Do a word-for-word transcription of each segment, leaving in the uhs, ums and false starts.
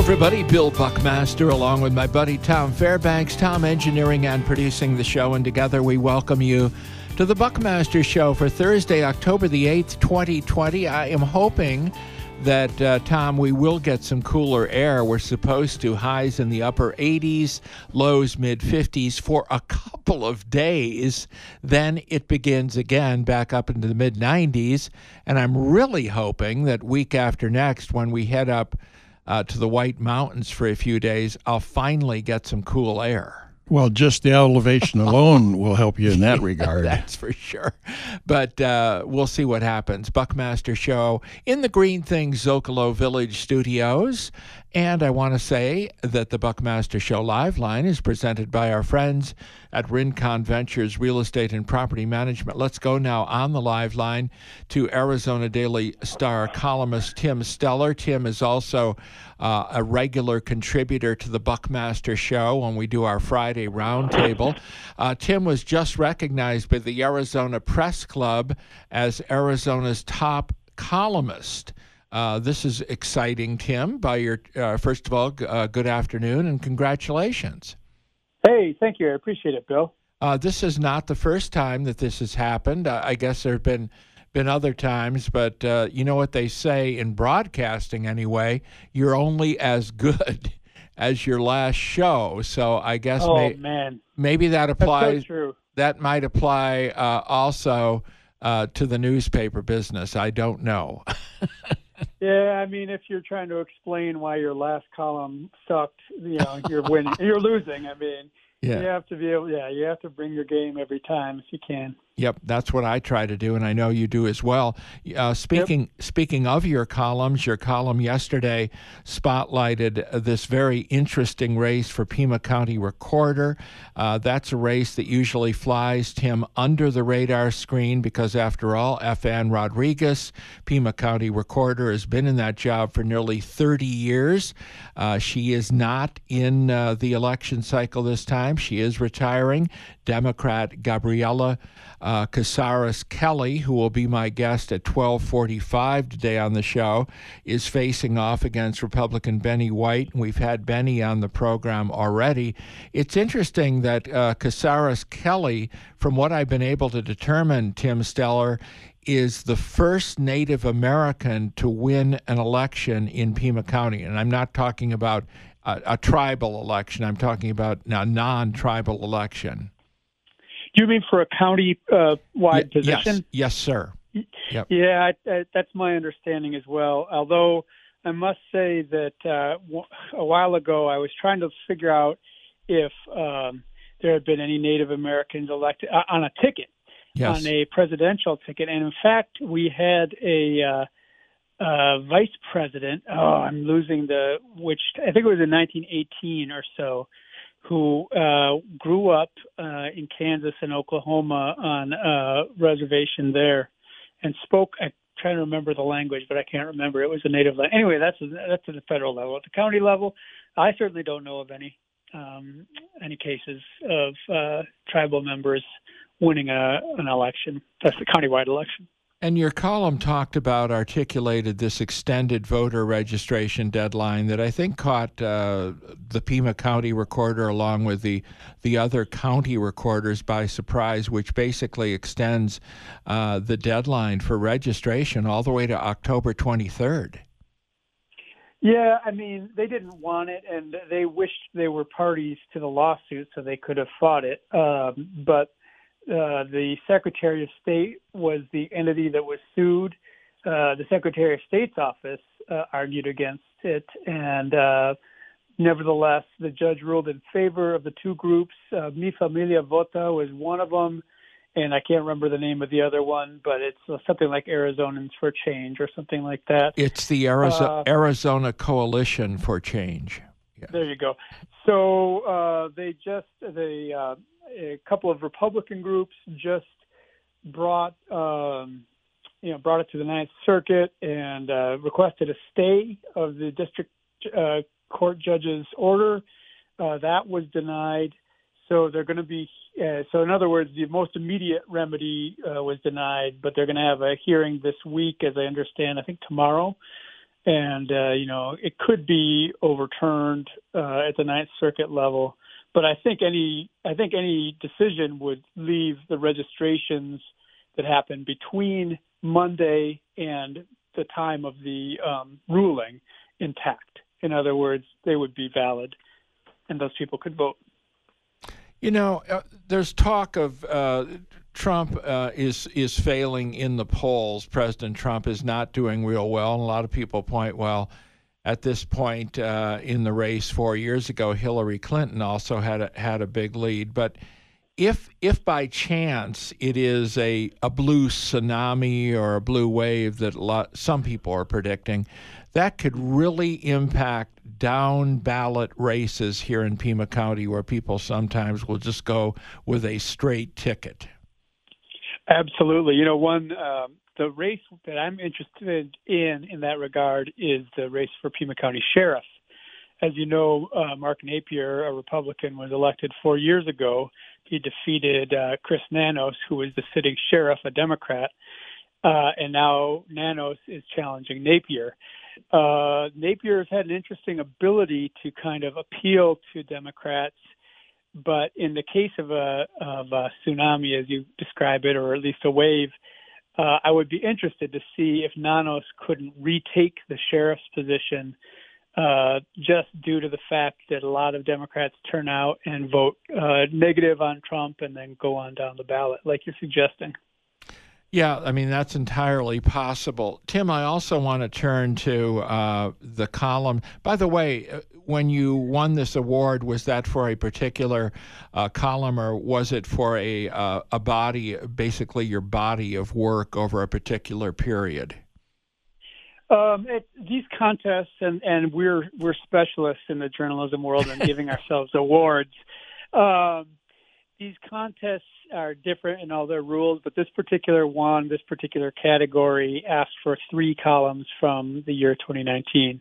everybody. Bill Buckmaster along with my buddy Tom Fairbanks. Tom engineering and producing the show, and together we welcome you to the Buckmaster Show for Thursday, October the eighth, twenty twenty. I am hoping that, uh, Tom, we will get some cooler air. We're supposed to highs in the upper eighties, lows mid-fifties for a couple of days. Then it begins again back up into the mid-nineties, and I'm really hoping that week after next, when we head up Uh, to the White Mountains for a few days, I'll finally get some cool air. Well, just the elevation alone will help you in that regard. That's for sure. But uh, we'll see what happens. Buckmaster Show in the Green Things Zocalo Village Studios. And I want to say that the Buckmaster Show Live Line is presented by our friends at Rincon Ventures Real Estate and Property Management. Let's go now on the live line to Arizona Daily Star columnist Tim Steller. Tim is also uh, a regular contributor to the Buckmaster Show when we do our Friday roundtable. Uh, Tim was just recognized by the Arizona Press Club as Arizona's top columnist. Uh, this is exciting, Tim. By your uh, first of all, uh, good afternoon and congratulations. Hey, thank you. I appreciate it, Bill. Uh, this is not the first time that this has happened. Uh, I guess there have been been other times, but uh, you know what they say in broadcasting anyway, you're only as good as your last show. So I guess oh, may, man. maybe that applies. That's so true. That might apply uh, also uh, to the newspaper business. I don't know. Yeah, I mean, if you're trying to explain why your last column sucked, you know, you're winning, you're losing. I mean, yeah. you have to be able, yeah, you have to bring your game every time if you can. Yep, that's what I try to do, and I know you do as well. Uh, speaking yep. speaking of your columns, your column yesterday spotlighted this very interesting race for Pima County Recorder. Uh, that's a race that usually flies, Tim, under the radar screen because, after all, F. Ann Rodriguez, Pima County Recorder, has been in that job for nearly thirty years. Uh, she is not in uh, the election cycle this time. She is retiring. Democrat Gabriela Uh, Casares Kelly, who will be my guest at twelve forty-five today on the show, is facing off against Republican Benny White. We've had Benny on the program already. It's interesting that uh, Casares Kelly, from what I've been able to determine, Tim Steller, is the first Native American to win an election in Pima County. And I'm not talking about a, a tribal election. I'm talking about a non-tribal election. Do you mean for a county-wide uh, position? Yes, yes, sir. Yep. Yeah, I, I, that's my understanding as well. Although I must say that uh, a while ago I was trying to figure out if um, there had been any Native Americans elected uh, on a ticket, yes. on a presidential ticket. And in fact, we had a uh, uh, vice president, oh, I'm losing the, which I think it was in nineteen eighteen or so, who uh, grew up uh, in Kansas and Oklahoma on a reservation there and spoke, I'm trying to remember the language, but I can't remember. It was a native language. Anyway, that's, that's at the federal level. At the county level, I certainly don't know of any um, any cases of uh, tribal members winning a, an election. That's the countywide election. And your column talked about, articulated this extended voter registration deadline that I think caught uh, the Pima County Recorder along with the the other county recorders by surprise, which basically extends uh, the deadline for registration all the way to October twenty-third. Yeah, I mean, they didn't want it, and they wished they were parties to the lawsuit so they could have fought it. Um, but Uh, the Secretary of State was the entity that was sued. Uh, the Secretary of State's office uh, argued against it, and uh, nevertheless, the judge ruled in favor of the two groups. Uh, Mi Familia Vota was one of them, and I can't remember the name of the other one, but it's uh, something like Arizonans for Change or something like that. It's the Arizo- uh, Arizona Coalition for Change. Yeah. There you go. So uh, they just, they, uh, a couple of Republican groups just brought, um, you know, brought it to the Ninth Circuit and uh, requested a stay of the district uh, court judge's order. Uh, that was denied. So they're going to be, uh, so in other words, the most immediate remedy uh, was denied, but they're going to have a hearing this week, as I understand, I think tomorrow. and uh, you know it could be overturned uh, at the Ninth Circuit level. But I think any I think any decision would leave the registrations that happen between Monday and the time of the um, ruling intact. In other words, they would be valid, and those people could vote. You know, uh, there's talk of uh, Trump uh, is is failing in the polls. President Trump is not doing real well, and a lot of people point, well, at this point uh, in the race four years ago, Hillary Clinton also had a, had a big lead. But if if by chance it is a, a blue tsunami or a blue wave that a lot, some people are predicting, that could really impact down ballot races here in Pima County, where people sometimes will just go with a straight ticket. Absolutely. You know, one um, the race that I'm interested in in that regard is the race for Pima County Sheriff. As you know, uh, Mark Napier, a Republican, was elected four years ago. He defeated uh, Chris Nanos, who was the sitting sheriff, a Democrat, uh, and now Nanos is challenging Napier. Uh, Napier has had an interesting ability to kind of appeal to Democrats, but in the case of a, of a tsunami, as you describe it, or at least a wave, uh, I would be interested to see if Nanos couldn't retake the sheriff's position uh, just due to the fact that a lot of Democrats turn out and vote uh, negative on Trump and then go on down the ballot, like you're suggesting. Yeah, I mean, that's entirely possible. Tim, I also want to turn to uh, the column. By the way, when you won this award, was that for a particular uh, column, or was it for a uh, a body, basically your body of work over a particular period? Um, it, these contests, and, and we're we're specialists in the journalism world and giving ourselves awards. Um, these contests are different in all their rules, but this particular one, this particular category, asked for three columns from the year twenty nineteen.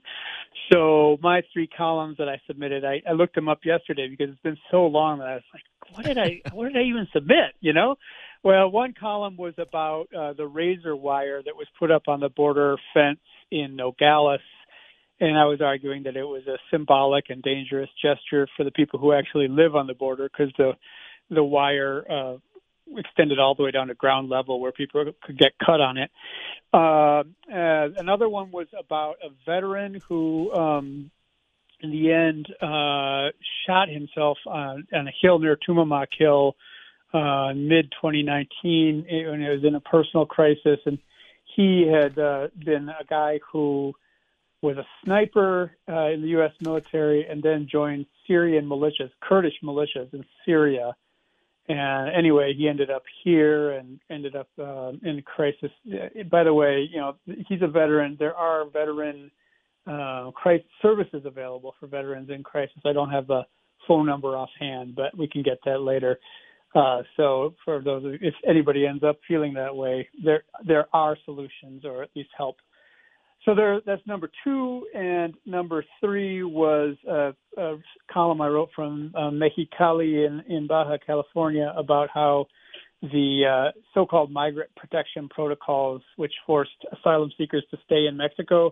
So my three columns that I submitted, I, I looked them up yesterday because it's been so long that I was like, what did I, what did I even submit? You know? Well, one column was about uh, the razor wire that was put up on the border fence in Nogales, and I was arguing that it was a symbolic and dangerous gesture for the people who actually live on the border, because the the wire uh, extended all the way down to ground level where people could get cut on it. Uh, uh, another one was about a veteran who, um, in the end, uh, shot himself on, on a hill near Tumamoc Hill uh, mid twenty nineteen when it was in a personal crisis. And he had uh, been a guy who was a sniper uh, in the U S military and then joined Syrian militias, Kurdish militias in Syria. And anyway, he ended up here and ended up uh, in crisis. By the way, you know, he's a veteran. There are veteran uh, crisis services available for veterans in crisis. I don't have the phone number offhand, but we can get that later. Uh, so for those, if anybody ends up feeling that way, there there are solutions, or at least help. So there, that's number two, and number three was a, a column I wrote from uh, Mexicali in, in Baja California about how the uh, so-called migrant protection protocols, which forced asylum seekers to stay in Mexico,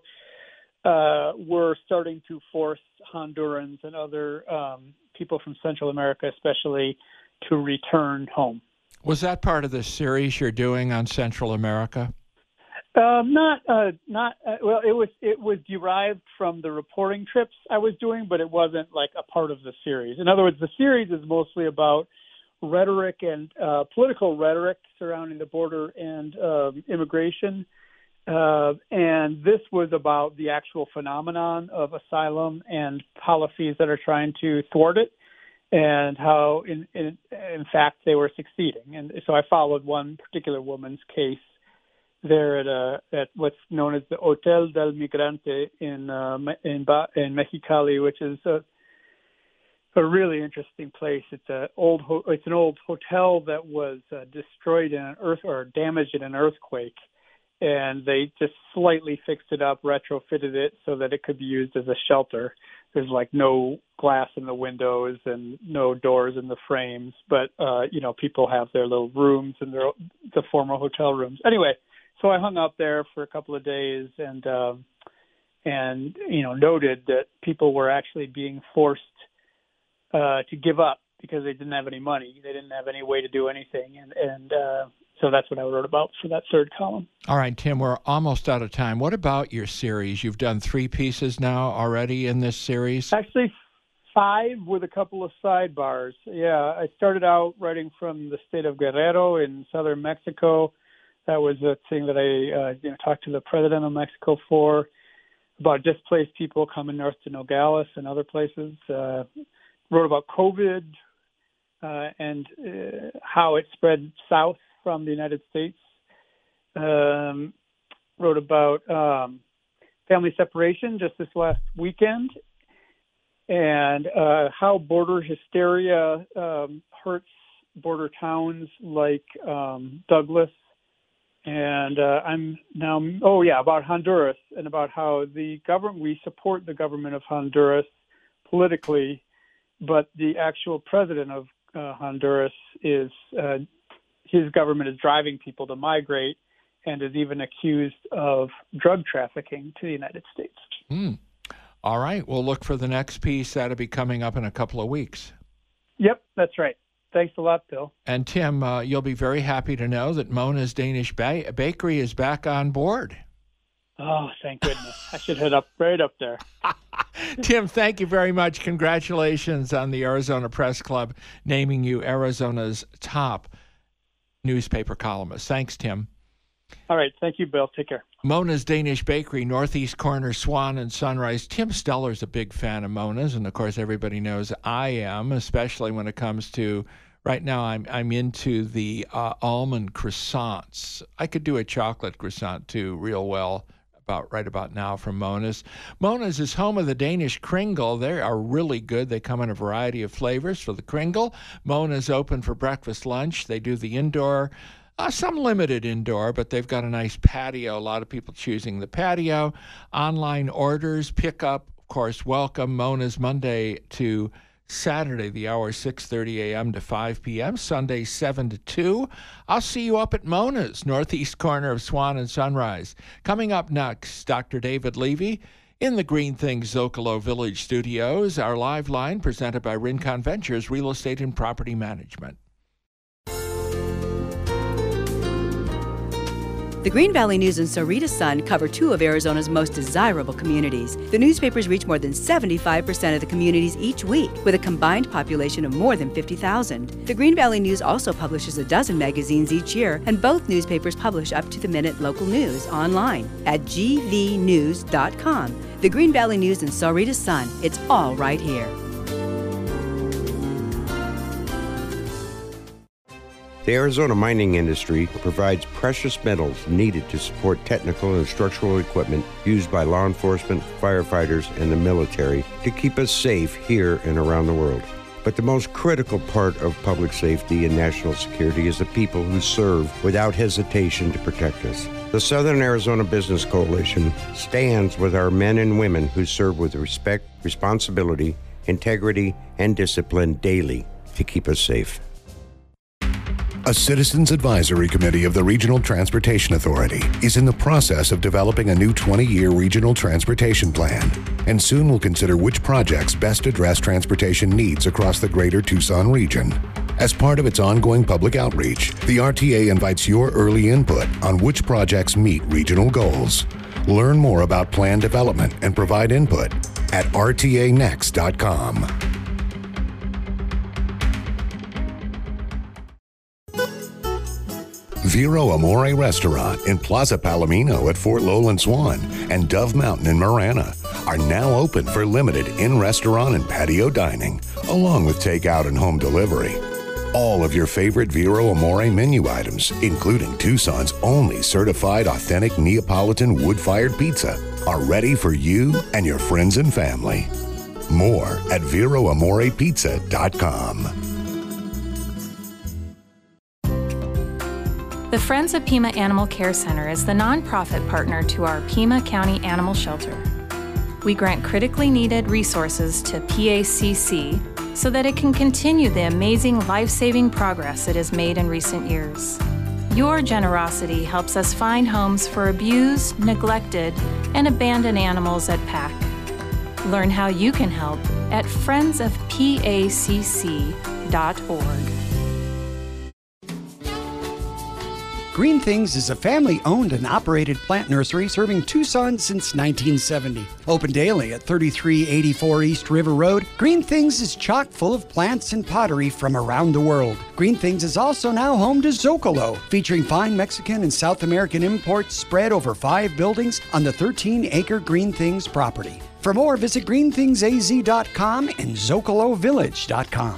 uh, were starting to force Hondurans and other um, people from Central America, especially, to return home. Was that part of the series you're doing on Central America? Um, not, uh, not. Uh, well, it was it was derived from the reporting trips I was doing, but it wasn't like a part of the series. In other words, the series is mostly about rhetoric and uh, political rhetoric surrounding the border and uh, immigration, uh, and this was about the actual phenomenon of asylum and policies that are trying to thwart it, and how, in in, in fact, they were succeeding. And so I followed one particular woman's case there at a, at what's known as the Hotel del Migrante in uh, in in Mexicali, which is a, a really interesting place. It's a old ho- it's an old hotel that was uh, destroyed in an earth or damaged in an earthquake, and they just slightly fixed it up, retrofitted it so that it could be used as a shelter. There's like no glass in the windows and no doors in the frames, but uh, you know, people have their little rooms and their the former hotel rooms. Anyway. So I hung out there for a couple of days and um, and you know noted that people were actually being forced uh, to give up because they didn't have any money. They didn't have any way to do anything, and and uh, so that's what I wrote about for that third column. All right, Tim, we're almost out of time. What about your series? You've done three pieces now already in this series. Actually, five with a couple of sidebars. Yeah, I started out writing from the state of Guerrero in southern Mexico. That was a thing that I uh, you know, talked to the president of Mexico for, about displaced people coming north to Nogales and other places. Uh, wrote about COVID uh, and uh, how it spread south from the United States. Um, wrote about um, family separation just this last weekend, and uh, how border hysteria um, hurts border towns like um, Douglas. And uh, I'm now, oh yeah, about Honduras and about how the government, we support the government of Honduras politically, but the actual president of uh, Honduras is, uh, his government is driving people to migrate and is even accused of drug trafficking to the United States. Mm. All right, we'll look for the next piece. That'll be coming up in a couple of weeks. Yep, that's right. Thanks a lot, Bill. And Tim, uh, you'll be very happy to know that Mona's Danish ba- Bakery is back on board. Oh, thank goodness. I should head up right up there. Tim, thank you very much. Congratulations on the Arizona Press Club naming you Arizona's top newspaper columnist. Thanks, Tim. All right. Thank you, Bill. Take care. Mona's Danish Bakery, Northeast Corner, Swan and Sunrise. Tim Steller's a big fan of Mona's, and of course everybody knows I am, especially when it comes to, right now I'm I'm into the uh, almond croissants. I could do a chocolate croissant too real well about right about now from Mona's. Mona's is home of the Danish Kringle. They are really good. They come in a variety of flavors for the Kringle. Mona's open for breakfast, lunch. They do the indoor, Uh, some limited indoor, but they've got a nice patio. A lot of people choosing the patio. Online orders, pickup, of course, welcome. Mona's Monday to Saturday, the hour six thirty a.m. to five p.m., Sunday seven to two. I'll see you up at Mona's, northeast corner of Swan and Sunrise. Coming up next, Doctor David Levy in the Green Things Zocalo Village Studios, our live line presented by Rincon Ventures Real Estate and Property Management. The Green Valley News and Sarita Sun cover two of Arizona's most desirable communities. The newspapers reach more than seventy-five percent of the communities each week, with a combined population of more than fifty thousand. The Green Valley News also publishes a dozen magazines each year, and both newspapers publish up-to-the-minute local news online at g v news dot com. The Green Valley News and Sarita Sun, it's all right here. The Arizona mining industry provides precious metals needed to support technical and structural equipment used by law enforcement, firefighters, and the military to keep us safe here and around the world. But the most critical part of public safety and national security is the people who serve without hesitation to protect us. The Southern Arizona Business Coalition stands with our men and women who serve with respect, responsibility, integrity, and discipline daily to keep us safe. A Citizens Advisory Committee of the Regional Transportation Authority is in the process of developing a new twenty-year regional transportation plan, and soon will consider which projects best address transportation needs across the greater Tucson region. As part of its ongoing public outreach, the R T A invites your early input on which projects meet regional goals. Learn more about plan development and provide input at r t a next dot com. Vero Amore Restaurant in Plaza Palomino at Fort Lowell and Swan and Dove Mountain in Marana are now open for limited in-restaurant and patio dining, along with takeout and home delivery. All of your favorite Vero Amore menu items, including Tucson's only certified authentic Neapolitan wood-fired pizza, are ready for you and your friends and family. More at vero amore pizza dot com. The Friends of Pima Animal Care Center is the nonprofit partner to our Pima County Animal Shelter. We grant critically needed resources to P A C C so that it can continue the amazing life-saving progress it has made in recent years. Your generosity helps us find homes for abused, neglected, and abandoned animals at P A C. Learn how you can help at friends of P A C C dot org. Green Things is a family-owned and operated plant nursery serving Tucson since nineteen seventy. Open daily at thirty-three eighty-four East River Road, Green Things is chock full of plants and pottery from around the world. Green Things is also now home to Zocalo, featuring fine Mexican and South American imports spread over five buildings on the thirteen acre Green Things property. For more, visit green things a z dot com and zocalo village dot com.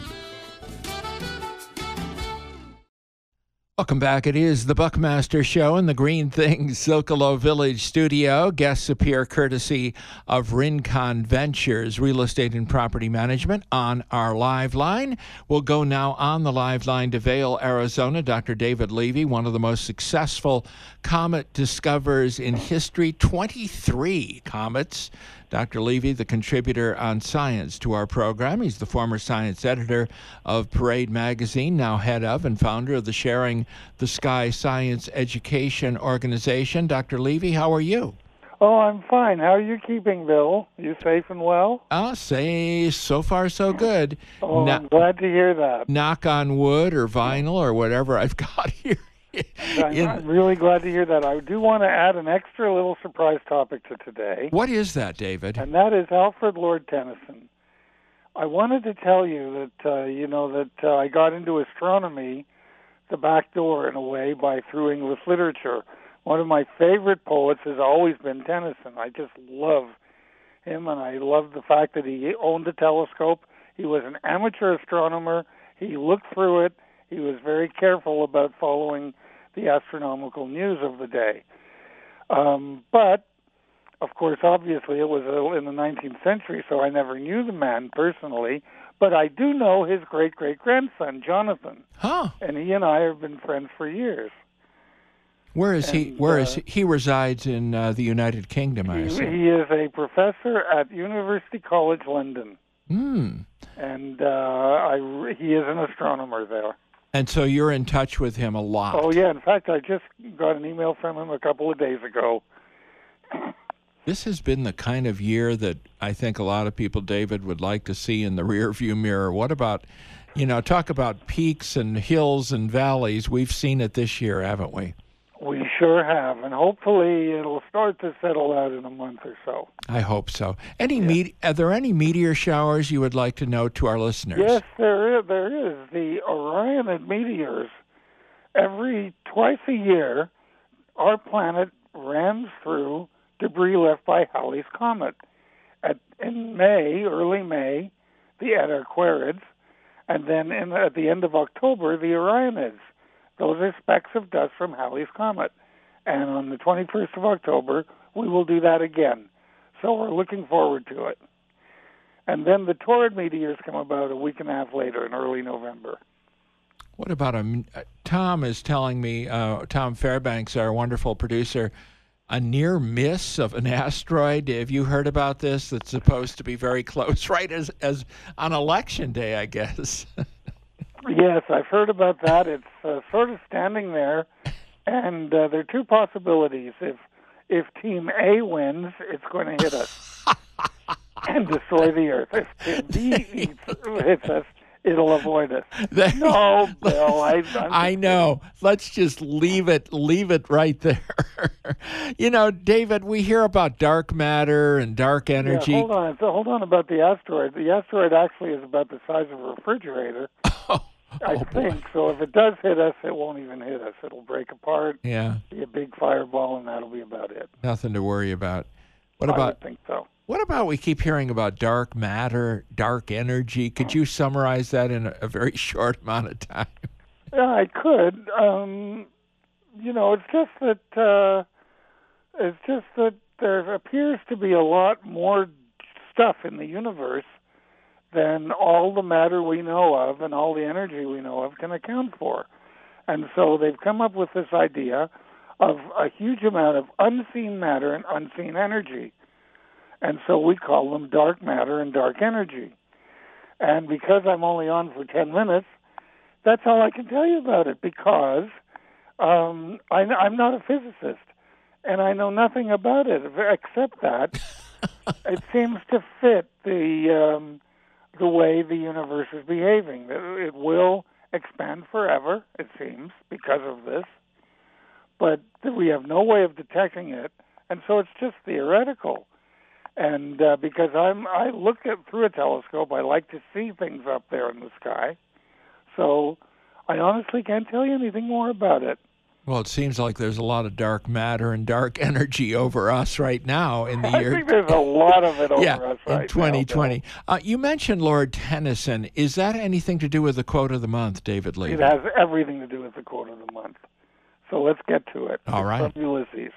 Welcome back. It is the Buckmaster Show in the Green Things Zocalo Village studio. Guests appear courtesy of Rincon Ventures, Real Estate and Property Management, on our live line. We'll go now on the live line to Vail, Arizona. Doctor David Levy, one of the most successful comet discoverers in history, twenty-three comets. Doctor Levy, the contributor on science to our program. He's the former science editor of Parade Magazine, now head of and founder of the Sharing the Sky Science Education Organization. Doctor Levy, how are you? Oh, I'm fine. How are you keeping, Bill? You safe and well? I'll say so far so good. Oh, no- I'm glad to hear that. Knock on wood or vinyl or whatever I've got here. I'm, In, I'm really glad to hear that. I do want to add an extra little surprise topic to today. What is that, David? And that is Alfred Lord Tennyson. I wanted to tell you that, uh, you know, that uh, I got into astronomy the back door in a way by through English literature. One of my favorite poets has always been Tennyson. I just love him, and I love the fact that he owned a telescope. He was an amateur astronomer. He looked through it. He was very careful about following the astronomical news of the day. Um, but, of course, obviously it was in the nineteenth century, so I never knew the man personally. But I do know his great-great-grandson, Jonathan. Huh. And he and I have been friends for years. Where is and, he? Where uh, is he? He resides in uh, the United Kingdom, I he, assume. he is a professor at University College London. Hmm. And uh, I, he is an astronomer there. And so you're in touch with him a lot. Oh, yeah. In fact, I just got an email from him a couple of days ago. This has been the kind of year that I think a lot of people, David, would like to see in the rearview mirror. What about, you know, talk about peaks and hills and valleys. We've seen it this year, haven't we? We sure have, and hopefully it'll start to settle out in a month or so. I hope so. Any Yeah. me- Are there any meteor showers you would like to note to our listeners? Yes, there is. There is. The Orionid meteors, every twice a year, our planet rams through debris left by Halley's Comet. At, in May, early May, the Etaquarids, and then in, at the end of October, the Orionids. Those are specks of dust from Halley's Comet. And on the twenty-first of October, we will do that again. So we're looking forward to it. And then the Taurid meteors come about a week and a half later in early November. What about a, uh, Tom is telling me, uh, Tom Fairbanks, our wonderful producer, a near miss of an asteroid. Have you heard about this? That's supposed to be very close, right as, as on election day, I guess. Yes, I've heard about that. It's uh, sort of standing there, and uh, there are two possibilities. If if Team A wins, it's going to hit us and destroy the Earth. If Team B eats, hits us, it'll avoid us. There- No, Bill, I, I'm I know. Let's just leave it leave it right there. You know, David, we hear about dark matter and dark energy. Yeah, hold on. So hold on about the asteroid. The asteroid actually is about the size of a refrigerator. Oh, I oh, think boy. so. If it does hit us, it won't even hit us. It'll break apart, Yeah, be a big fireball, and that'll be about it. nothing to worry about. What I about would think so. what about we keep hearing about dark matter, dark energy? Could you summarize that in a, a very short amount of time? Yeah, I could. Um, you know, it's just that uh, it's just that there appears to be a lot more stuff in the universe than all the matter we know of and all the energy we know of can account for. And so they've come up with this idea of a huge amount of unseen matter and unseen energy. And so we call them dark matter and dark energy. And because I'm only on for ten minutes, that's all I can tell you about it, because Um, I, I'm not a physicist, and I know nothing about it except that it seems to fit the um, the way the universe is behaving. It will expand forever, it seems, because of this, but we have no way of detecting it, and so it's just theoretical. And uh, because I'm, I look at through a telescope, I like to see things up there in the sky. So I honestly can't tell you anything more about it. Well, it seems like there's a lot of dark matter and dark energy over us right now in the I year. I think there's a lot of it over yeah, us right in twenty twenty. now. Uh, you mentioned Lord Tennyson. Is that anything to do with the quote of the month, David Levy? It has everything to do with the quote of the month. So let's get to it. All it's right. From Ulysses.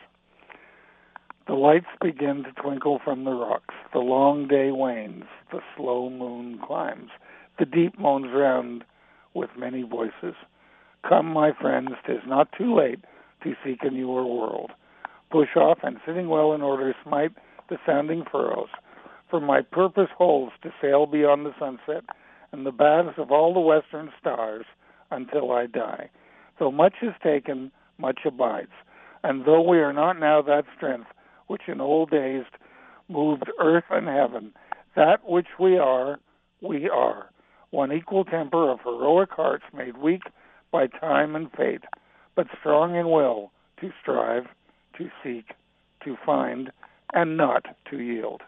The lights begin to twinkle from the rocks. The long day wanes. The slow moon climbs. The deep moans round with many voices. Come, my friends, 'tis not too late to seek a newer world. Push off and sitting well in order smite the sounding furrows. For my purpose holds to sail beyond the sunset and the baths of all the western stars until I die. Though much is taken, much abides. And though we are not now that strength which in old days moved earth and heaven, that which we are, we are. One equal temper of heroic hearts made weak by time and fate, but strong in will to strive, to seek, to find, and not to yield.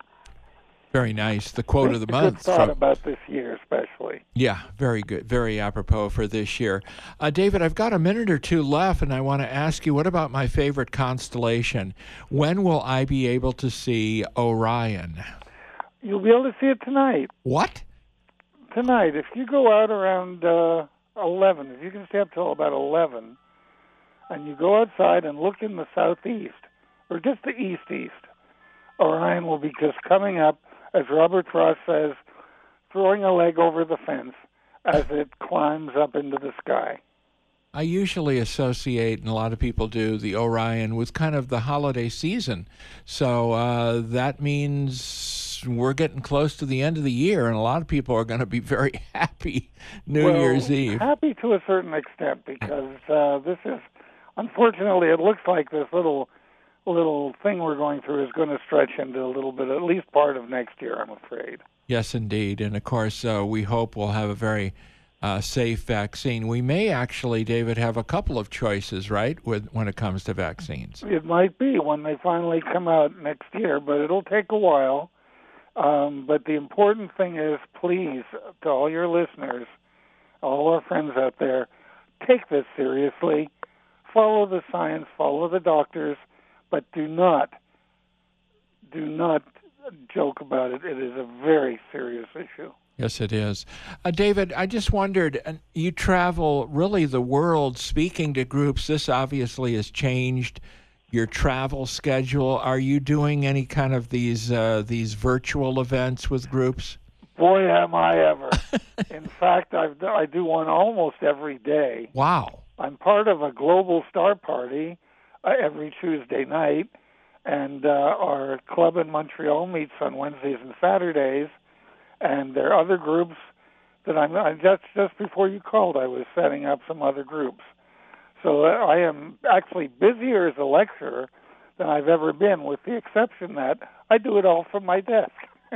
Very nice. The quote of the Good month. thought from, about this year, especially. Yeah, very good. Very apropos for this year. Uh, David, I've got a minute or two left, and I want to ask you, what about my favorite constellation? When will I be able to see Orion? You'll be able to see it tonight. What? Tonight. If you go out around uh, eleven, if you can stay up till about eleven, and you go outside and look in the southeast, or just the east-east, Orion will be just coming up, as Robert Frost says, throwing a leg over the fence as it climbs up into the sky. I usually associate, and a lot of people do, the Orion with kind of the holiday season. So uh, that means we're getting close to the end of the year, and a lot of people are going to be very happy New well, Year's Eve. Happy to a certain extent, because uh, this is, unfortunately, it looks like this little little thing we're going through is going to stretch into a little bit, at least part of next year, I'm afraid. Yes, indeed. And, of course, uh, we hope we'll have a very uh, safe vaccine. We may actually, David, have a couple of choices, right, with, when it comes to vaccines? It might be when they finally come out next year, but it'll take a while. Um, but the important thing is, please, to all your listeners, all our friends out there, take this seriously. Follow the science, follow the doctors, but do not, do not joke about it. It is a very serious issue. Yes, it is. Uh, David, I just wondered, uh, you travel really the world speaking to groups. This obviously has changed your travel schedule. Are you doing any kind of these uh, these virtual events with groups? Boy, am I ever. In fact, I've, I do one almost every day. Wow. I'm part of a global star party uh, every Tuesday night, and uh, our club in Montreal meets on Wednesdays and Saturdays, and there are other groups that I'm I just just before you called, I was setting up some other groups. So uh, I am actually busier as a lecturer than I've ever been, with the exception that I do it all from my desk.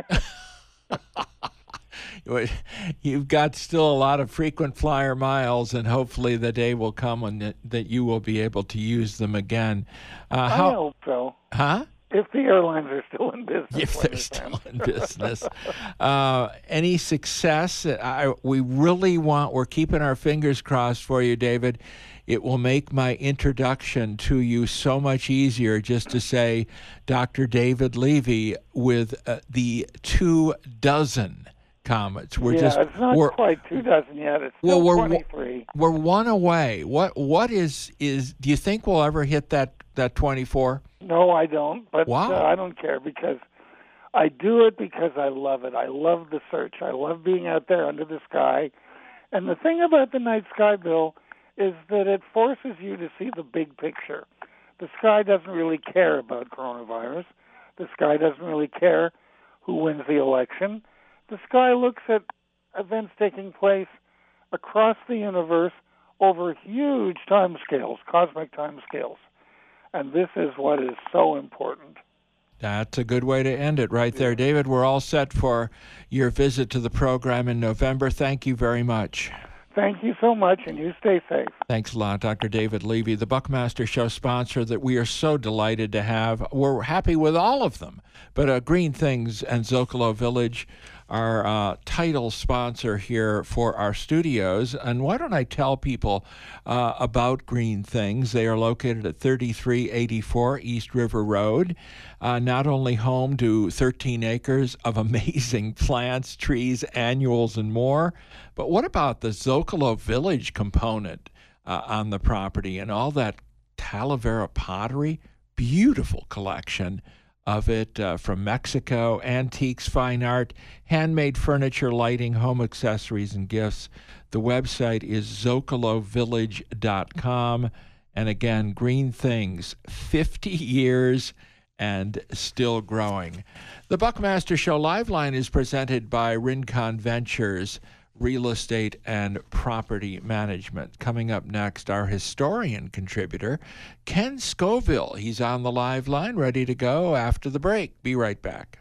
You've got still a lot of frequent flyer miles, and hopefully the day will come when that, that you will be able to use them again. Uh, how, I hope so. Huh? If the airlines are still in business. If they're still in business. Uh, any success? I, we really want, we're keeping our fingers crossed for you, David. It will make my introduction to you so much easier just to say Doctor David Levy with uh, the two dozen comets. We're yeah, just, it's not we're, quite two dozen yet. It's well, still we're, twenty-three. We're one away. What what is is? Do you think we'll ever hit that that twenty-four? No, I don't. But wow. uh, I don't care, because I do it because I love it. I love the search. I love being out there under the sky. And the thing about the night sky, Bill, is that it forces you to see the big picture. The sky doesn't really care about coronavirus. The sky doesn't really care who wins the election. The sky looks at events taking place across the universe over huge time scales, cosmic time scales. And this is what is so important. That's a good way to end it right there. David, we're all set for your visit to the program in November. Thank you very much. Thank you so much, and you stay safe. Thanks a lot, Doctor David Levy, the Buckmaster Show sponsor that we are so delighted to have. We're happy with all of them, but uh, Green Things and Zocalo Village, our uh, title sponsor here for our studios. And why don't I tell people uh, about Green Things? They are located at thirty-three eighty-four East River Road, uh, not only home to thirteen acres of amazing plants, trees, annuals, and more, but what about the Zocalo Village component uh, on the property and all that Talavera pottery? Beautiful collection of it uh, from Mexico, antiques, fine art, handmade furniture, lighting, home accessories, and gifts. The website is zocalo village dot com. And again, Green Things, fifty years and still growing. The Buckmaster Show Live Line is presented by Rincon Ventures, Real Estate and Property Management. Coming up next, our historian contributor, Ken Scoville. He's on the live line, ready to go after the break. Be right back.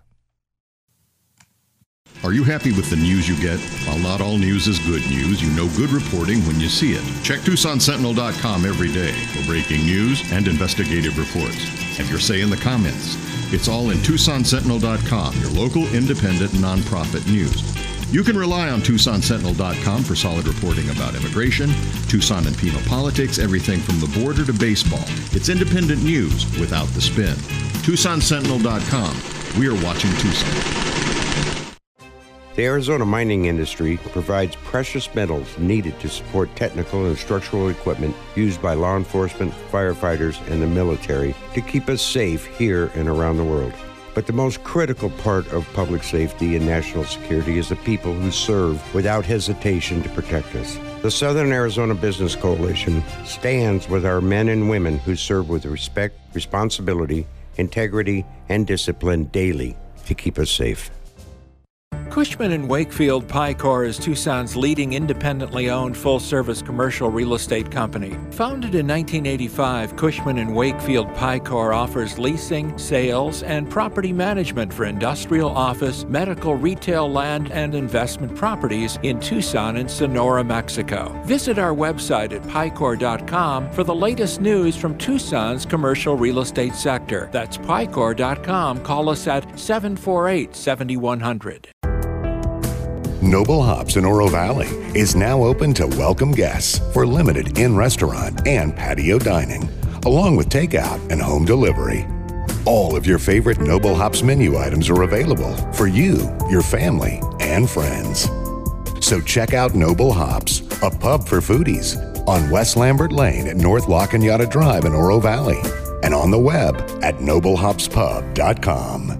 Are you happy with the news you get? While not all news is good news, you know good reporting when you see it. Check Tucson Sentinel dot com every day for breaking news and investigative reports. Have your say in the comments. It's all in Tucson Sentinel dot com, your local independent nonprofit news. You can rely on Tucson Sentinel dot com for solid reporting about immigration, Tucson and Pima politics, everything from the border to baseball. It's independent news without the spin. Tucson Sentinel dot com. We are watching Tucson. The Arizona mining industry provides precious metals needed to support technical and structural equipment used by law enforcement, firefighters, and the military to keep us safe here and around the world. But the most critical part of public safety and national security is the people who serve without hesitation to protect us. The Southern Arizona Business Coalition stands with our men and women who serve with respect, responsibility, integrity, and discipline daily to keep us safe. Cushman and Wakefield Picor is Tucson's leading independently owned full-service commercial real estate company. Founded in nineteen eighty-five, Cushman and Wakefield Picor offers leasing, sales, and property management for industrial, office, medical, retail, land, and investment properties in Tucson and Sonora, Mexico. Visit our website at picor dot com for the latest news from Tucson's commercial real estate sector. That's picor dot com. Call us at seven four eight, seven one zero zero. Noble Hops in Oro Valley is now open to welcome guests for limited in-restaurant and patio dining, along with takeout and home delivery. All of your favorite Noble Hops menu items are available for you, your family, and friends. So check out Noble Hops, a pub for foodies, on West Lambert Lane at North La Cañada Drive in Oro Valley, and on the web at noble hops pub dot com.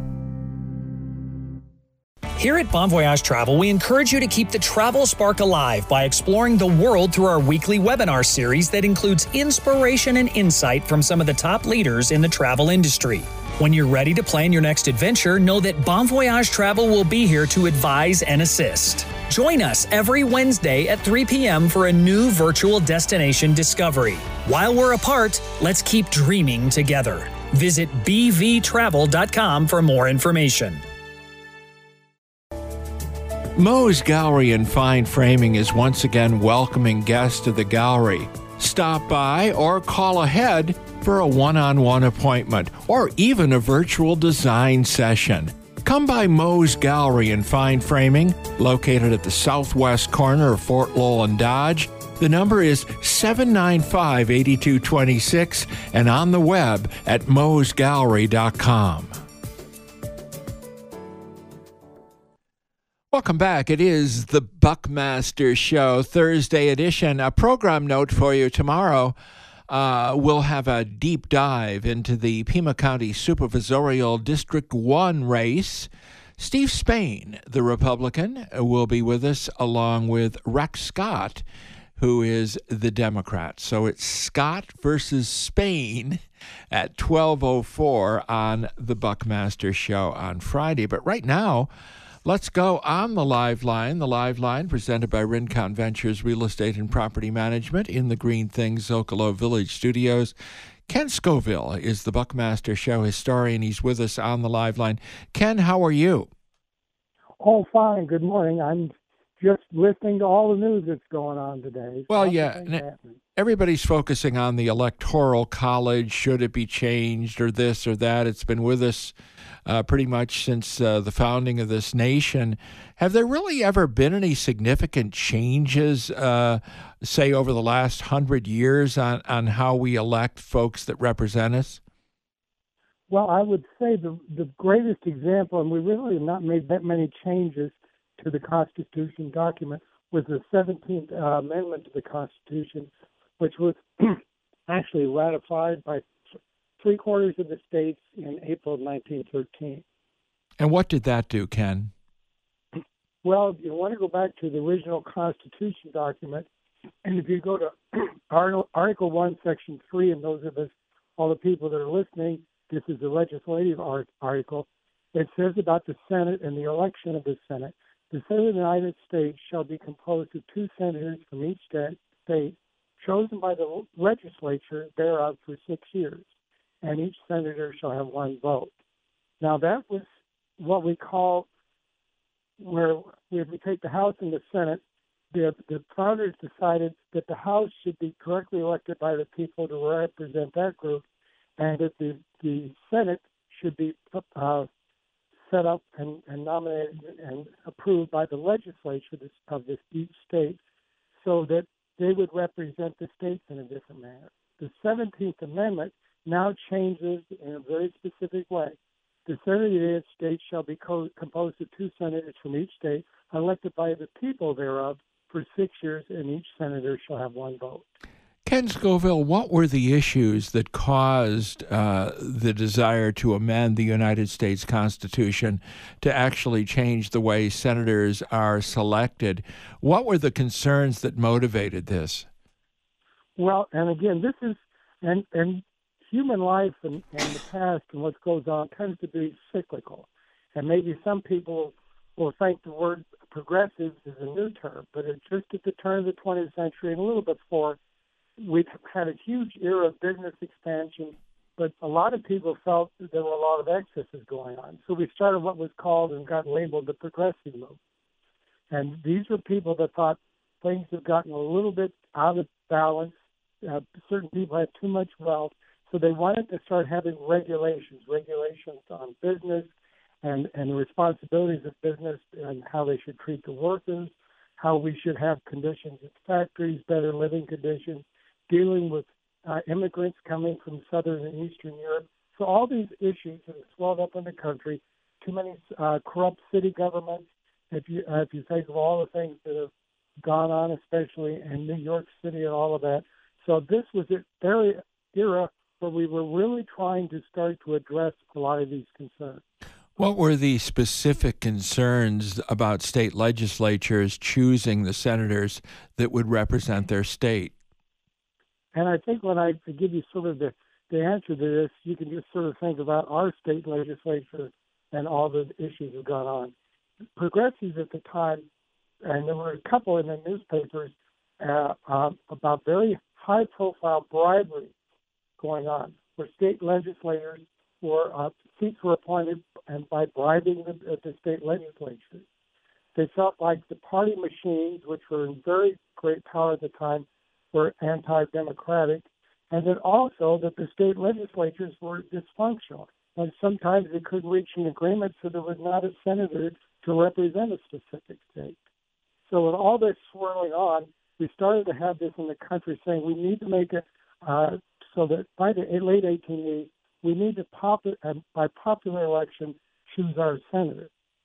Here at Bon Voyage Travel, we encourage you to keep the travel spark alive by exploring the world through our weekly webinar series that includes inspiration and insight from some of the top leaders in the travel industry. When you're ready to plan your next adventure, know that Bon Voyage Travel will be here to advise and assist. Join us every Wednesday at three p.m. for a new virtual destination discovery. While we're apart, let's keep dreaming together. Visit b v travel dot com for more information. Moe's Gallery and Fine Framing is once again welcoming guests to the gallery. Stop by or call ahead for a one-on-one appointment or even a virtual design session. Come by Moe's Gallery and Fine Framing, located at the southwest corner of Fort Lowell and Dodge. The number is seven nine five, eight two two six and on the web at moes gallery dot com. Welcome back. It is the Buckmaster Show, Thursday edition. A program note for you tomorrow. Uh, we'll have a deep dive into the Pima County Supervisorial District one race. Steve Spain, the Republican, will be with us along with Rex Scott, who is the Democrat. So it's Scott versus Spain at twelve oh four on the Buckmaster Show on Friday. But right now, Let's go on the live line. The live line presented by Rincon Ventures Real Estate and Property Management in the Green Things Zocalo Village Studios. Ken Scoville is the Buckmaster Show historian. He's with us on the live line. Ken, how are you? Oh, fine. Good morning. I'm just listening to all the news that's going on today. Well, Lots yeah. N- everybody's focusing on the Electoral College. Should it be changed or this or that? It's been with us uh, pretty much since uh, the founding of this nation. Have there really ever been any significant changes, uh, say, over the last hundred years on, on how we elect folks that represent us? Well, I would say the the greatest example, and we really have not made that many changes to the Constitution document, was the seventeenth uh, Amendment to the Constitution, which was actually ratified by three quarters of the states in April of nineteen thirteen. And what did that do, Ken? Well, if you want to go back to the original Constitution document, and if you go to Article one, Section three, and those of us, all the people that are listening, this is the legislative article. It says about the Senate and the election of the Senate. The Senate of the United States shall be composed of two senators from each state, chosen by the legislature thereof for six years, and each senator shall have one vote. Now, that was what we call, where if we take the House and the Senate, the, the founders decided that the House should be directly elected by the people to represent that group, and that the, the Senate should be uh, set up and, and nominated and approved by the legislature of this each state so that they would represent the states in a different manner. The seventeenth Amendment now changes in a very specific way. The Senate of the United States shall be co- composed of two senators from each state, elected by the people thereof for six years, and each senator shall have one vote. Ken Scoville, what were the issues that caused uh, the desire to amend the United States Constitution to actually change the way senators are selected? What were the concerns that motivated this? Well, and again, this is, and, and human life in, in the past and what goes on tends to be cyclical. And maybe some people will think the word progressives is a new term, but it's just at the turn of the twentieth century and a little bit before, we've had a huge era of business expansion, but a lot of people felt that there were a lot of excesses going on. So we started what was called and got labeled the progressive movement. And these were people that thought things have gotten a little bit out of balance. Uh, certain people had too much wealth. So they wanted to start having regulations, regulations on business and, and the responsibilities of business and how they should treat the workers, how we should have conditions at factories, better living conditions, dealing with uh, immigrants coming from Southern and Eastern Europe. So all these issues have swelled up in the country. Too many uh, corrupt city governments. If you uh, if you think of all the things that have gone on, especially in New York City and all of that. So this was a very era where we were really trying to start to address a lot of these concerns. What were the specific concerns about state legislatures choosing the senators that would represent their state? And I think when I give you sort of the, the answer to this, you can just sort of think about our state legislature and all the issues that have gone on. Progressives at the time, and there were a couple in the newspapers uh, uh, about very high-profile bribery going on, where state legislators were uh, seats were appointed and by bribing the, the state legislatures. They felt like the party machines, which were in very great power at the time, were anti-democratic, and then also that the state legislatures were dysfunctional. And sometimes they couldn't reach an agreement, so there was not a senator to represent a specific state. So with all this swirling on, we started to have this in the country saying we need to make it uh, so that by the late eighteen eighties, we need to, pop it, uh, by popular election, choose our senator.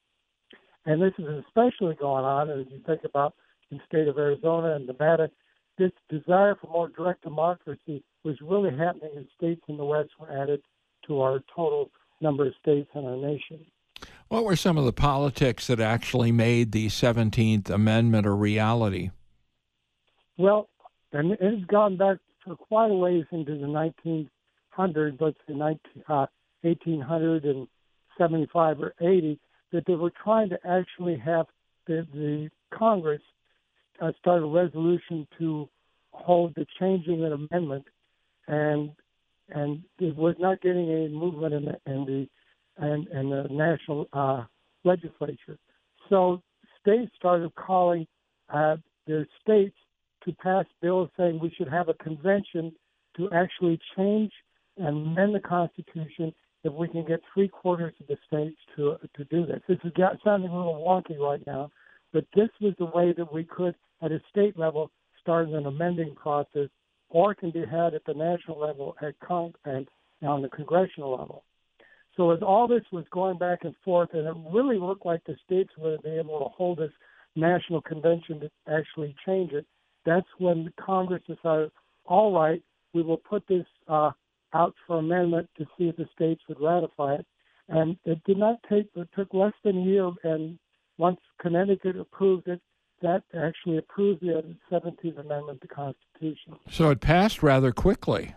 And this is especially going on, as you think about in the state of Arizona and Nevada, this desire for more direct democracy was really happening as states in the West were added to our total number of states in our nation. What were some of the politics that actually made the seventeenth Amendment a reality? Well, and it has gone back for quite a ways into the nineteen hundreds, let's say nineteen, uh, eighteen seventy-five or eighty. that they were trying to actually have the, the Congress uh, start a resolution to hold the changing an amendment, and and it was not getting any movement in the in the and in, in the national uh, legislature. So states started calling uh, their states to pass bills saying we should have a convention to actually change and amend the Constitution if we can get three quarters of the states to to do this. This is sounding a little wonky right now, but this was the way that we could, at a state level, start an amending process, or it can be had at the national level at con- and on the congressional level. So as all this was going back and forth, and it really looked like the states would be able to hold this national convention to actually change it, that's when Congress decided, all right, we will put this uh, out for amendment to see if the states would ratify it. And it did not take, it took less than a year, and once Connecticut approved it, that actually approved the seventeenth Amendment to the Constitution. So it passed rather quickly.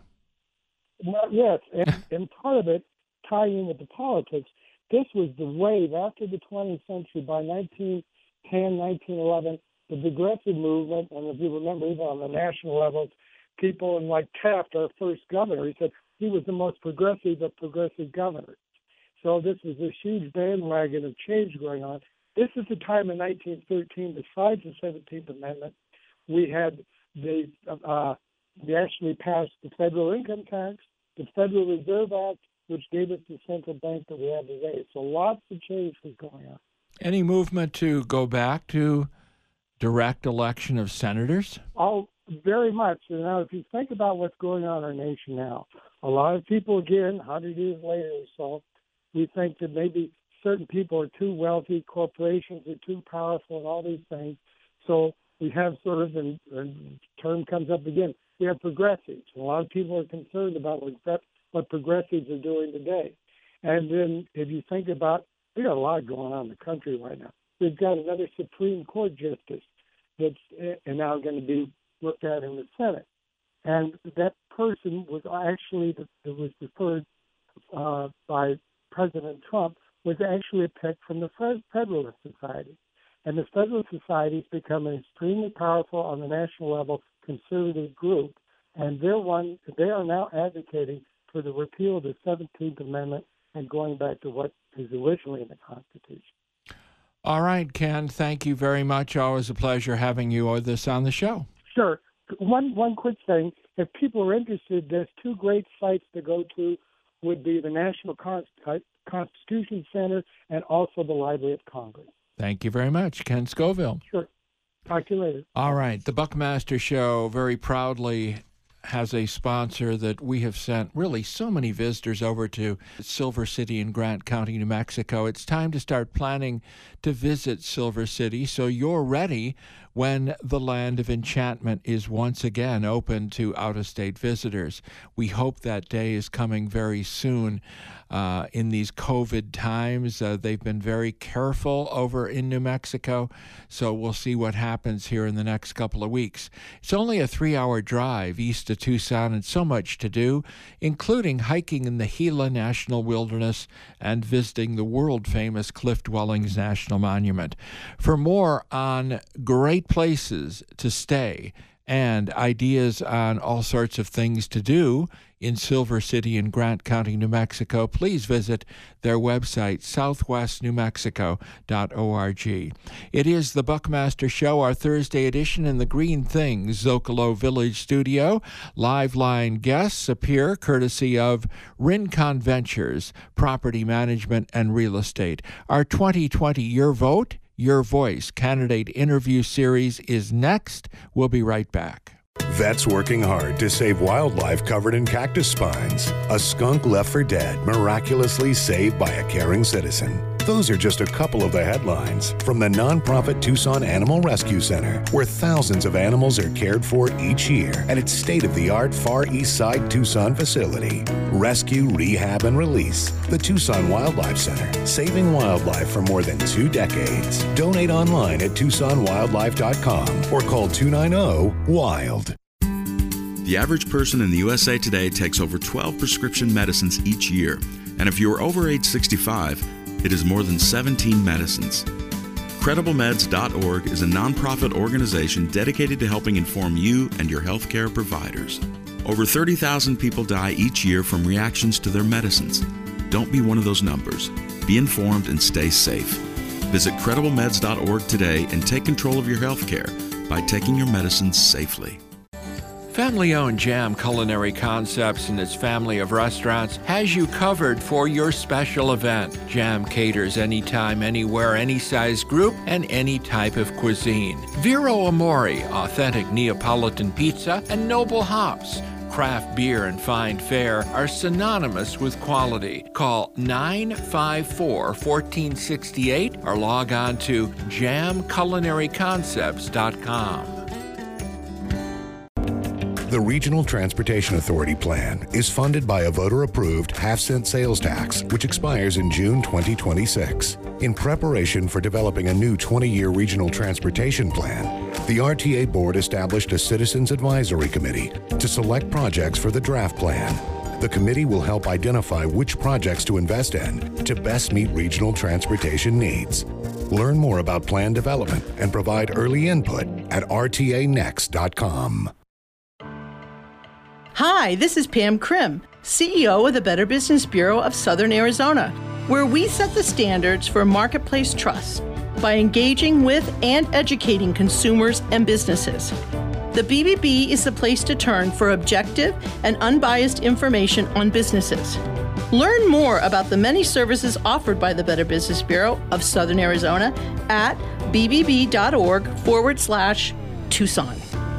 Well, yes, and, and part of it, tying in with the politics, this was the wave after the twentieth century. By nineteen ten, nineteen eleven, the progressive movement, and if you remember, even on the national level, people in like Taft, our first governor, he said he was the most progressive of progressive governors. So this was a huge bandwagon of change going on. This is the time in nineteen thirteen, besides the seventeenth Amendment, we had the, uh, we actually passed the federal income tax, the Federal Reserve Act, which gave us the central bank that we have today. So lots of change was going on. Any movement to go back to direct election of senators? Oh, very much. And now, if you think about what's going on in our nation now, a lot of people, again, one hundred years later or so, we think that maybe certain people are too wealthy, corporations are too powerful, and all these things. So we have sort of, and the term comes up again, we have progressives. A lot of people are concerned about what, what progressives are doing today. And then if you think about, we got a lot going on in the country right now. We've got another Supreme Court justice that's uh, now going to be looked at in the Senate. And that person was actually, that was referred uh, by President Trump, was actually a pick from the Federalist Society. And the Federalist Society has become an extremely powerful, on the national level, conservative group. And they're one, they are now advocating for the repeal of the seventeenth Amendment and going back to what is originally in the Constitution. All right, Ken, thank you very much. Always a pleasure having you with us on the show. Sure. One one quick thing. If people are interested, there's two great sites to go to, would be the National Constitution Center and also the Library of Congress. Thank you very much, Ken Scoville. Sure. Talk to you later. All right. The Buckmaster Show very proudly has a sponsor that we have sent really so many visitors over to, Silver City in Grant County, New Mexico. It's time to start planning to visit Silver City so you're ready when the Land of Enchantment is once again open to out-of-state visitors. We hope that day is coming very soon. Uh, in these COVID times, uh, they've been very careful over in New Mexico, so we'll see what happens here in the next couple of weeks. It's only a three-hour drive east of Tucson and so much to do, including hiking in the Gila National Wilderness and visiting the world-famous Cliff Dwellings National Monument. For more on great places to stay and ideas on all sorts of things to do in Silver City in Grant County, New Mexico, please visit their website, southwest new mexico dot org. It is the Buckmaster Show, our Thursday edition in the Green Things Zocalo Village studio. Live line guests appear courtesy of Rincon Ventures, Property Management and Real Estate. Our twenty twenty Your Vote, Your Voice candidate interview series is next. We'll be right back. Vets working hard to save wildlife covered in cactus spines. A skunk left for dead, miraculously saved by a caring citizen. Those are just a couple of the headlines from the nonprofit Tucson Animal Rescue Center, where thousands of animals are cared for each year at its state-of-the-art Far East Side Tucson facility. Rescue, rehab, and release. The Tucson Wildlife Center, saving wildlife for more than two decades. Donate online at tucson wildlife dot com or call two nine zero, WILD. The average person in the U S A today takes over twelve prescription medicines each year. And if you are over age sixty-five, It is more than seventeen medicines. Credible Meds dot org is a nonprofit organization dedicated to helping inform you and your healthcare providers. Over thirty thousand people die each year from reactions to their medicines. Don't be one of those numbers. Be informed and stay safe. Visit Credible Meds dot org today and take control of your healthcare by taking your medicines safely. Family-owned Jam Culinary Concepts and its family of restaurants has you covered for your special event. Jam caters anytime, anywhere, any size group, and any type of cuisine. Vero Amore, authentic Neapolitan pizza, and Noble Hops, craft beer and fine fare, are synonymous with quality. Call nine five four, one four six eight or log on to jam culinary concepts dot com. The Regional Transportation Authority Plan is funded by a voter-approved half-cent sales tax, which expires in June twenty twenty-six. In preparation for developing a new twenty-year regional transportation plan, the R T A Board established a Citizens Advisory Committee to select projects for the draft plan. The committee will help identify which projects to invest in to best meet regional transportation needs. Learn more about plan development and provide early input at r t a next dot com. Hi, this is Pam Krim, C E O of the Better Business Bureau of Southern Arizona, where we set the standards for marketplace trust by engaging with and educating consumers and businesses. The B B B is the place to turn for objective and unbiased information on businesses. Learn more about the many services offered by the Better Business Bureau of Southern Arizona at b b b dot org forward slash Tucson.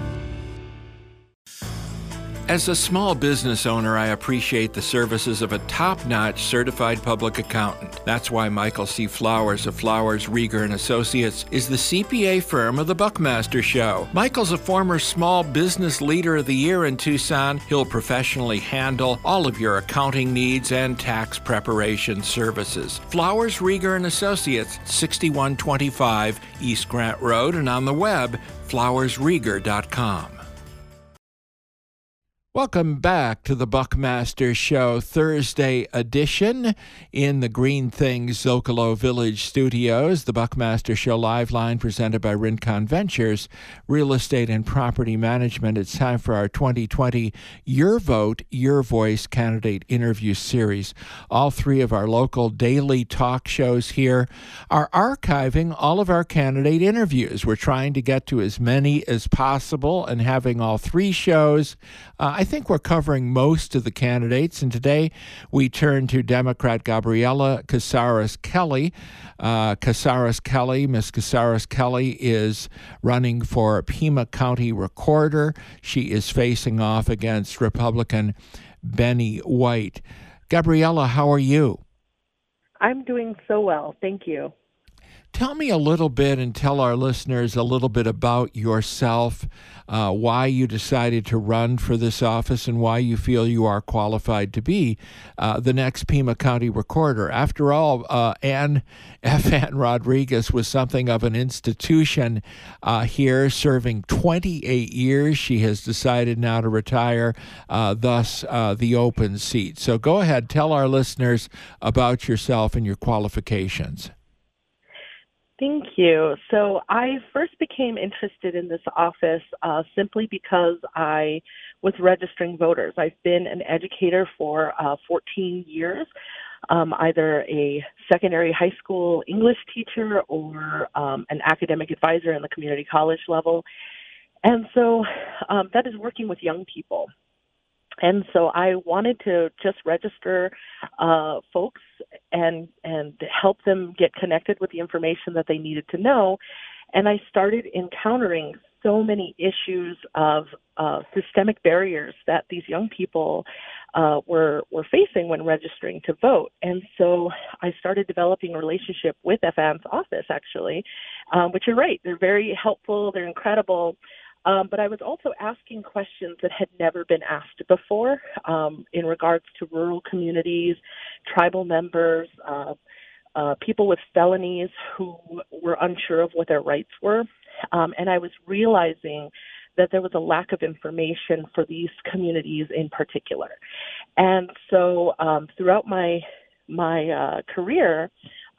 As a small business owner, I appreciate the services of a top-notch certified public accountant. That's why Michael C. Flowers of Flowers, Rieger and Associates is the C P A firm of the Buckmaster Show. Michael's a former Small Business Leader of the Year in Tucson. He'll professionally handle all of your accounting needs and tax preparation services. Flowers, Rieger and Associates, sixty-one twenty-five East Grant Road, and on the web, flowers rieger dot com. Welcome back to the Buckmaster Show Thursday edition in the Green Things Zocalo Village studios. The Buckmaster Show live line presented by Rincon Ventures, Real Estate and Property Management. It's time for our twenty twenty Your Vote, Your Voice candidate interview series. All three of our local daily talk shows here are archiving all of our candidate interviews. We're trying to get to as many as possible and having all three shows. Uh, I think we're covering most of the candidates, and today we turn to Democrat Gabriela Casares-Kelly. Uh, Casares-Kelly, Miss Casares-Kelly is running for Pima County Recorder. She is facing off against Republican Benny White. Gabriela, how are you? I'm doing so well, thank you. Tell me a little bit and tell our listeners a little bit about yourself, uh, why you decided to run for this office and why you feel you are qualified to be uh, the next Pima County Recorder. After all, uh, Ann F. Ann Rodriguez was something of an institution uh, here, serving twenty-eight years. She has decided now to retire, uh, thus uh, the open seat. So go ahead, tell our listeners about yourself and your qualifications. Thank you. So I first became interested in this office uh, simply because I was registering voters. I've been an educator for uh, fourteen years, um, either a secondary high school English teacher or um, an academic advisor in the community college level. And so um, that is working with young people. And so I wanted to just register uh, folks and and help them get connected with the information that they needed to know. And I started encountering so many issues of uh, systemic barriers that these young people uh, were were facing when registering to vote. And so I started developing a relationship with F An's office, actually, um, which you're right, they're very helpful, they're incredible. Um, but I was also asking questions that had never been asked before um, in regards to rural communities, tribal members, uh, uh, people with felonies who were unsure of what their rights were. Um, and I was realizing that there was a lack of information for these communities in particular. And so um, throughout my my uh, career,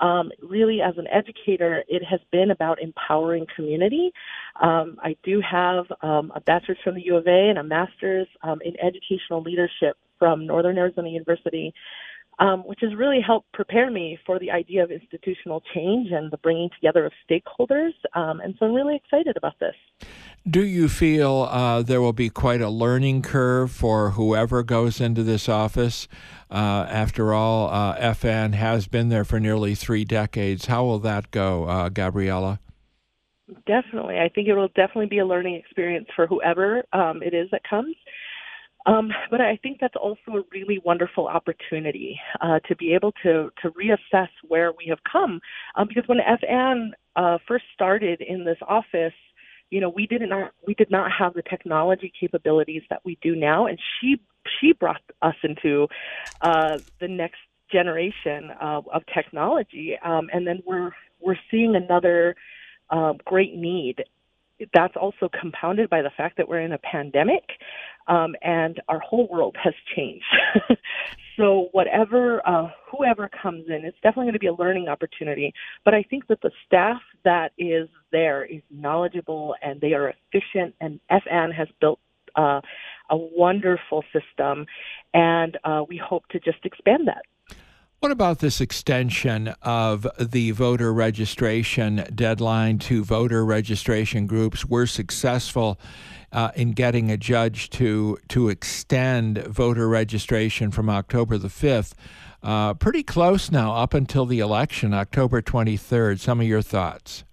Um, really, as an educator, it has been about empowering community. Um, I do have um, a bachelor's from the U of A and a master's um, in educational leadership from Northern Arizona University, um, which has really helped prepare me for the idea of institutional change and the bringing together of stakeholders. Um, and so I'm really excited about this. Do you feel uh, there will be quite a learning curve for whoever goes into this office? Uh, after all, uh, F N has been there for nearly three decades. How will that go, uh, Gabriela? Definitely. I think it will definitely be a learning experience for whoever um, it is that comes. Um, but I think that's also a really wonderful opportunity uh, to be able to, to reassess where we have come. Um, because when F N uh, first started in this office, you know, we did not we did not have the technology capabilities that we do now, and she she brought us into uh, the next generation of, of technology, um, and then we're we're seeing another uh, great need. That's also compounded by the fact that we're in a pandemic, um, and our whole world has changed. So whatever, uh, whoever comes in, it's definitely going to be a learning opportunity. But I think that the staff that is there is knowledgeable and they are efficient, and F N has built uh, a wonderful system, and uh, we hope to just expand that. What about this extension of the voter registration deadline to voter registration groups? We're successful uh, in getting a judge to to extend voter registration from October the fifth. Uh, pretty close now, up until the election, October twenty-third. Some of your thoughts?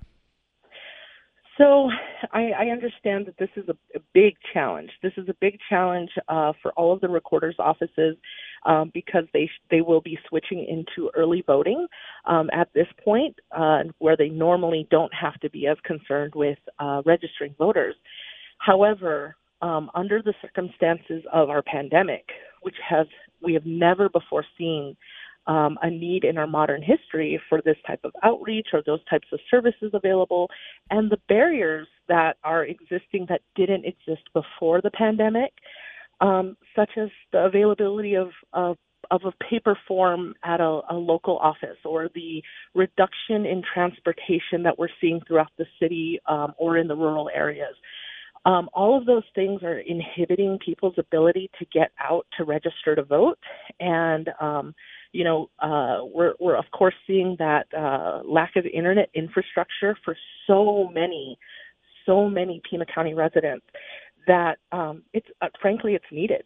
So I, I understand that this is a, a big challenge. This is a big challenge uh, for all of the recorders' offices um, because they they will be switching into early voting um, at this point, uh, where they normally don't have to be as concerned with uh, registering voters. However, um, under the circumstances of our pandemic, which has we have never before seen Um, a need in our modern history for this type of outreach or those types of services available, and the barriers that are existing that didn't exist before the pandemic, um, such as the availability of, of, of a paper form at a, a local office, or the reduction in transportation that we're seeing throughout the city um, or in the rural areas. Um, all of those things are inhibiting people's ability to get out to register to vote. And, um, you know, uh, we're, we're, of course, seeing that uh, lack of internet infrastructure for so many, so many Pima County residents that um, it's, uh, frankly, it's needed.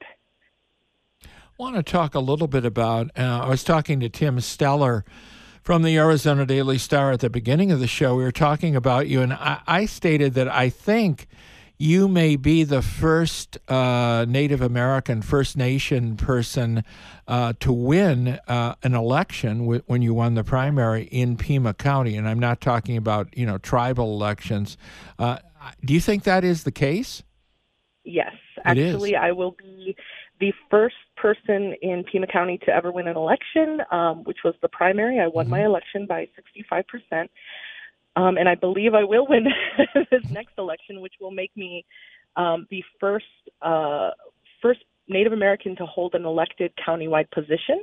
I want to talk a little bit about, uh, I was talking to Tim Steller from the Arizona Daily Star at the beginning of the show. We were talking about you, and I, I stated that I think you may be the first uh, Native American, First Nation person uh, to win uh, an election w- when you won the primary in Pima County. And I'm not talking about, you know, tribal elections. Uh, do you think that is the case? Yes. Actually, I will be the first person in Pima County to ever win an election, um, which was the primary. I won mm-hmm. my election by sixty-five percent. Um, and I believe I will win this next election, which will make me um, the first uh, first Native American to hold an elected countywide position.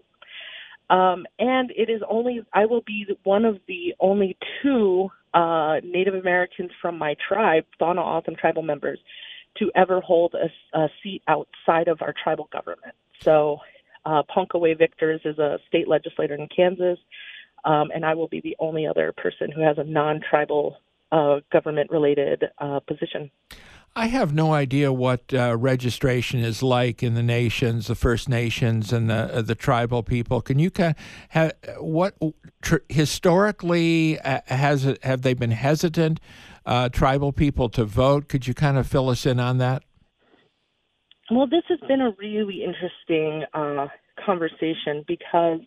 Um, and it is only I will be one of the only two uh, Native Americans from my tribe, Tohono O'odham tribal members, to ever hold a, a seat outside of our tribal government. So uh, Punkaway Victors is a state legislator in Kansas. Um, and I will be the only other person who has a non-tribal uh, government-related uh, position. I have no idea what uh, registration is like in the nations, the First Nations and the uh, the tribal people. Can you kind of have what tr- historically uh, has it, have they been hesitant uh, tribal people to vote? Could you kind of fill us in on that? Well, this has been a really interesting uh, conversation because.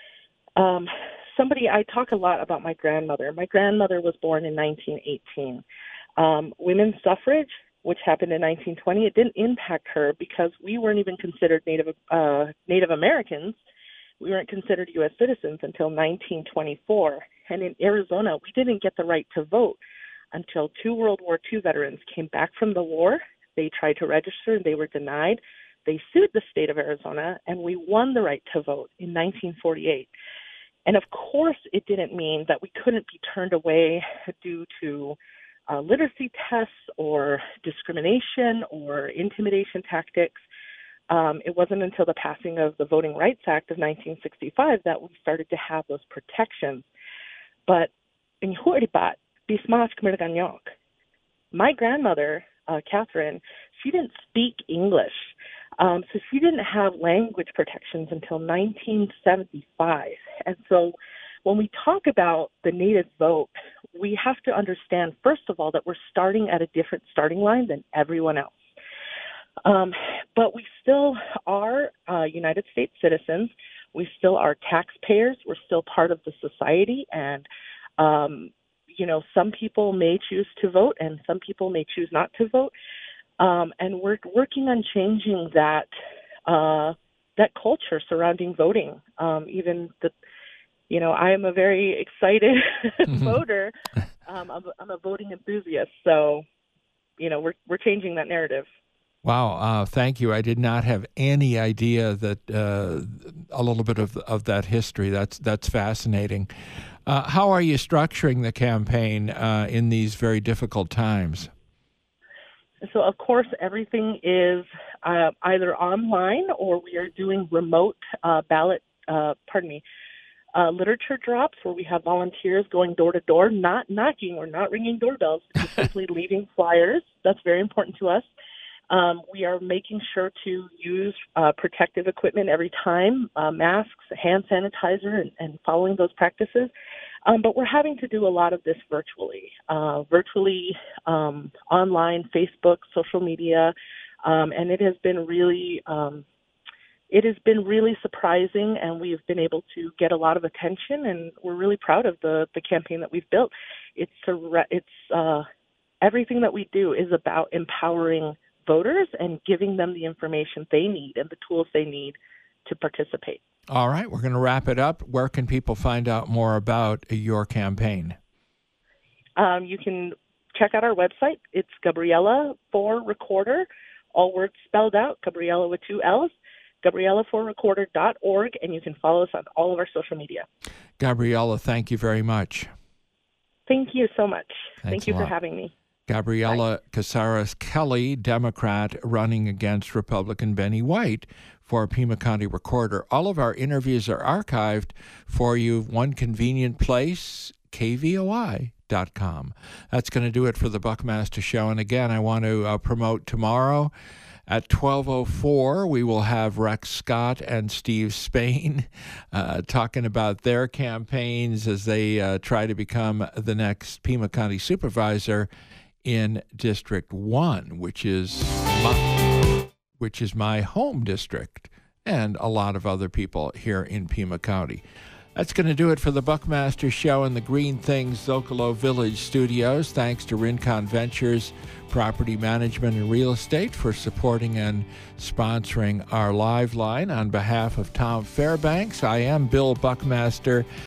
Um, Somebody, I talk a lot about my grandmother. My grandmother was born in nineteen eighteen. Um, women's suffrage, which happened in nineteen twenty, it didn't impact her because we weren't even considered Native uh, Native Americans. We weren't considered U S citizens until nineteen twenty-four. And in Arizona, we didn't get the right to vote until two World War Two veterans came back from the war. They tried to register and they were denied. They sued the state of Arizona, and we won the right to vote in nineteen forty-eight. And of course, it didn't mean that we couldn't be turned away due to uh, literacy tests or discrimination or intimidation tactics. Um, it wasn't until the passing of the Voting Rights Act of nineteen sixty-five that we started to have those protections. But in Huribat, Bismarck Mirganyok, my grandmother, uh, Catherine, she didn't speak English. Um, so she didn't have language protections until nineteen seventy-five. And so when we talk about the Native vote, we have to understand, first of all, that we're starting at a different starting line than everyone else. Um, but we still are uh, United States citizens. We still are taxpayers. We're still part of the society. And, um, you know, some people may choose to vote and some people may choose not to vote. Um, and we're working on changing that uh, that culture surrounding voting. Um, even the, you know, I am a very excited voter. Um, I'm, I'm a voting enthusiast, so you know, we're we're changing that narrative. Wow, uh, thank you. I did not have any idea that uh, a little bit of of that history. That's that's fascinating. Uh, how are you structuring the campaign uh, in these very difficult times? So, of course, everything is uh, either online or we are doing remote uh, ballot, uh, pardon me, uh, literature drops where we have volunteers going door to door, not knocking or not ringing doorbells, just simply leaving flyers. That's very important to us. Um, we are making sure to use uh, protective equipment every time, uh, masks, hand sanitizer, and, and following those practices. Um, but we're having to do a lot of this virtually, uh, virtually um, online, Facebook, social media, um, and it has been really, um, it has been really surprising, and we've been able to get a lot of attention, and we're really proud of the the campaign that we've built. It's a, it's uh, everything that we do is about empowering voters and giving them the information they need and the tools they need to participate. All right, we're going to wrap it up. Where can people find out more about your campaign? Um, you can check out our website. It's Gabriella for Recorder, all words spelled out, Gabriella with two L's, Gabriella for Recorder dot org, and you can follow us on all of our social media. Gabriella, thank you very much. Thank you so much. Thanks Thank you a for lot. having me. Gabriella Casares Kelly, Democrat, running against Republican Benny White for Pima County Recorder. All of our interviews are archived for you, one convenient place, K V O I dot com. That's going to do it for the Buckmaster Show. And again, I want to uh, promote tomorrow at twelve oh four, we will have Rex Scott and Steve Spain uh, talking about their campaigns as they uh, try to become the next Pima County Supervisor in District one, which is my, which is my home district, and a lot of other people here in Pima County. That's going to do it for the Buckmaster Show in the Green Things Zocalo Village studios. Thanks to Rincon Ventures, Property Management and Real Estate for supporting and sponsoring our live line. On behalf of Tom Fairbanks, I am Bill Buckmaster.